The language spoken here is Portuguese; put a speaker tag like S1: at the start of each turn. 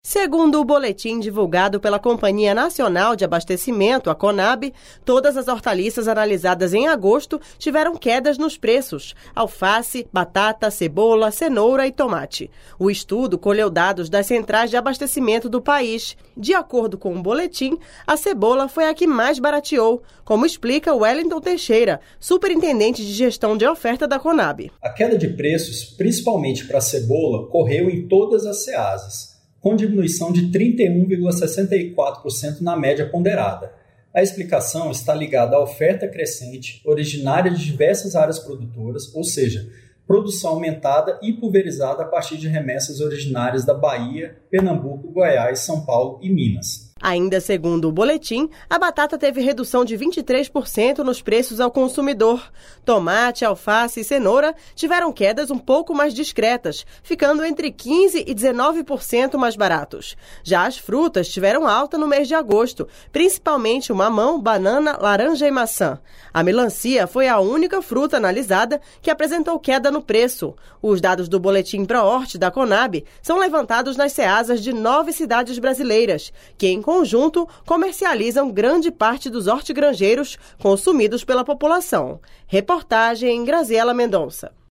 S1: Segundo o boletim divulgado pela Companhia Nacional de Abastecimento, a Conab, todas as hortaliças analisadas em agosto tiveram quedas nos preços: alface, batata, cebola, cenoura e tomate. O estudo colheu dados das centrais de abastecimento do país. De acordo com o boletim, a cebola foi a que mais barateou, como explica Wellington Teixeira, superintendente de gestão de oferta da Conab.
S2: A queda de preços, principalmente para a cebola, ocorreu em todas as ceasas, com diminuição de 31,64% na média ponderada. A explicação está ligada à oferta crescente, originária de diversas áreas produtoras, ou seja, produção aumentada e pulverizada a partir de remessas originárias da Bahia, Pernambuco, Goiás, São Paulo e Minas.
S1: Ainda segundo o boletim, a batata teve redução de 23% nos preços ao consumidor. Tomate, alface e cenoura tiveram quedas um pouco mais discretas, ficando entre 15% e 19% mais baratos. Já as frutas tiveram alta no mês de agosto, principalmente o mamão, banana, laranja e maçã. A melancia foi a única fruta analisada que apresentou queda no preço. Os dados do boletim Prohort da Conab são levantados nas ceasas de 9 cidades brasileiras, que em conjunto comercializam grande parte dos hortigranjeiros consumidos pela população. Reportagem Graziela Mendonça.